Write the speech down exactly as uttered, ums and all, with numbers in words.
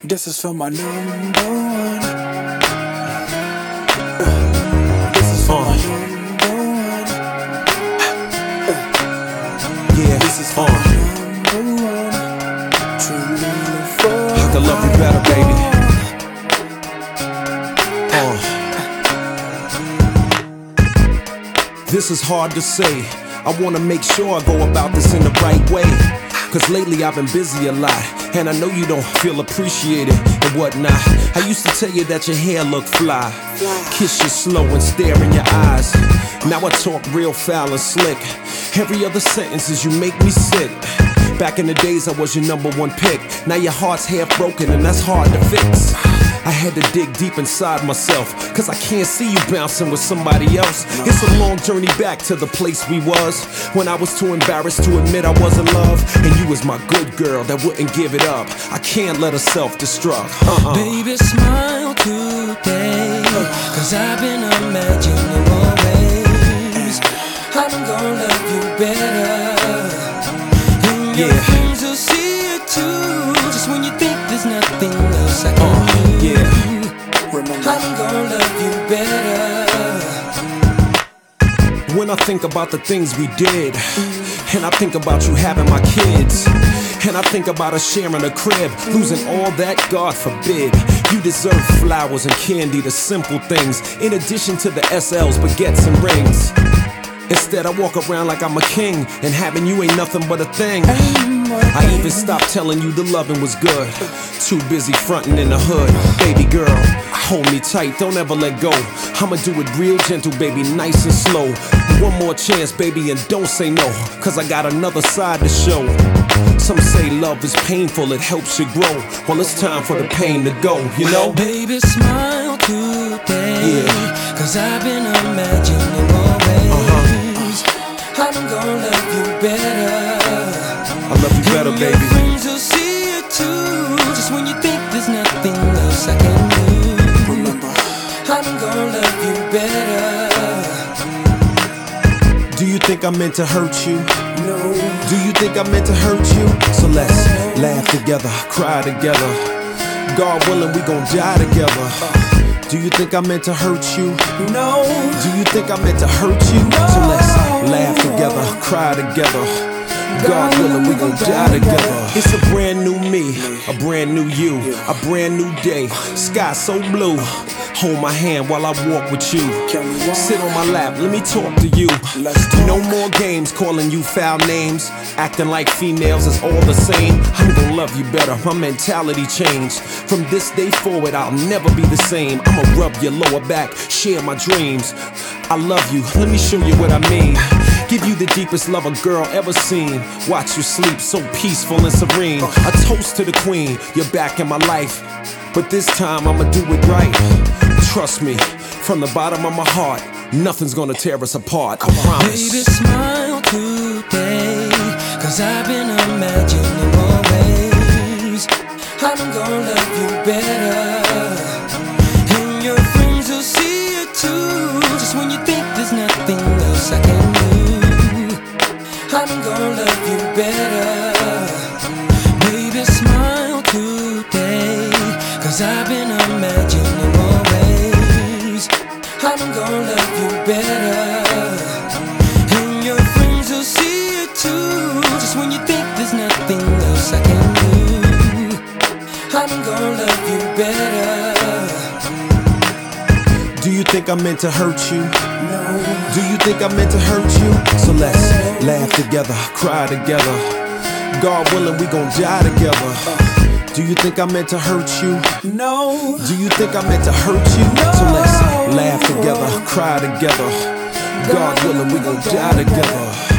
This is for my number one. This is for my number one. Yeah, This is for uh, my number one. Truly for I could love you better, baby. Uh. This is hard to say. I wanna make sure I go about this in the right way. Cause lately I've been busy a lot, and I know you don't feel appreciated and whatnot. I used to tell you that your hair looked fly, kiss you slow and stare in your eyes. Now I talk real foul and slick. Every other sentence is you make me sick. Back in the days I was your number one pick. Now your heart's half broken and that's hard to fix. I had to dig deep inside myself, cause I can't see you bouncing with somebody else. It's a long journey back to the place we was, when I was too embarrassed to admit I was in love. And you was my good girl that wouldn't give it up. I can't let her self-destruct. uh-uh. Baby, smile today, cause I've been imagining more ways I'm gonna love you better. And your Yeah. friends will see it too, just when you think there's nothing else I can Uh, do. yeah. Remember, I'm gonna love you better. When I think about the things we did, and I think about you having my kids, and I think about us sharing a crib, losing all that, God forbid. You deserve flowers and candy, the simple things, in addition to the S Ls, baguettes and rings. Instead I walk around like I'm a king, and having you ain't nothing but a thing. I even stopped telling you the loving was good, too busy fronting in the hood. Baby girl, hold me tight, don't ever let go. I'ma do it real gentle, baby, nice and slow. One more chance, baby, and don't say no, cause I got another side to show. Some say love is painful, it helps you grow. Well, it's time for the pain to go, you know? Baby, smile today, Yeah. cause I've been imagining more ways Uh-huh. I'm gonna love you better. I love you better, And your baby. friends will see it too, just when you think there's nothing else I can do. remember, I'm gonna love you better. Do you think I meant to hurt you? no. Do you think I meant to hurt you? So let's laugh together, cry together. God willing, we gon' die together. Do you think I meant to hurt you? No, Do you think I meant to hurt you? So let's laugh together, cry together. God willing, we gon' die together. It's a brand new me, a brand new you, a brand new day. Sky so blue. Hold my hand while I walk with you. can we walk? Sit on my lap, let me talk to you. Let's talk. No more games calling you foul names, acting like females is all the same. I'm gonna love you better, my mentality changed. From this day forward, I'll never be the same. I'ma rub your lower back, share my dreams. I love you, let me show you what I mean. Give you the deepest love a girl ever seen. Watch you sleep so peaceful and serene. A toast to the queen, you're back in my life. But this time I'ma do it right. Trust me, from the bottom of my heart, nothing's gonna tear us apart, I promise. Baby, smile today, cause I've been imagining more ways I'm gonna love you better. And your friends will see it too, just when you think there's nothing else I can do. I'm gonna love you better. Baby, smile today, cause I've been imagining more ways I'm gonna love you better. And your friends will see it too, just when you think there's nothing else I can do. I'm gonna love you better. Do you think I meant to hurt you? No, Do you think I meant to hurt you? So let's laugh together, cry together. God willing, we gon' die together. Do you think I meant to hurt you? no. Do you think I meant to hurt you? So let's laugh together, cry together. God willing, we gon' die together.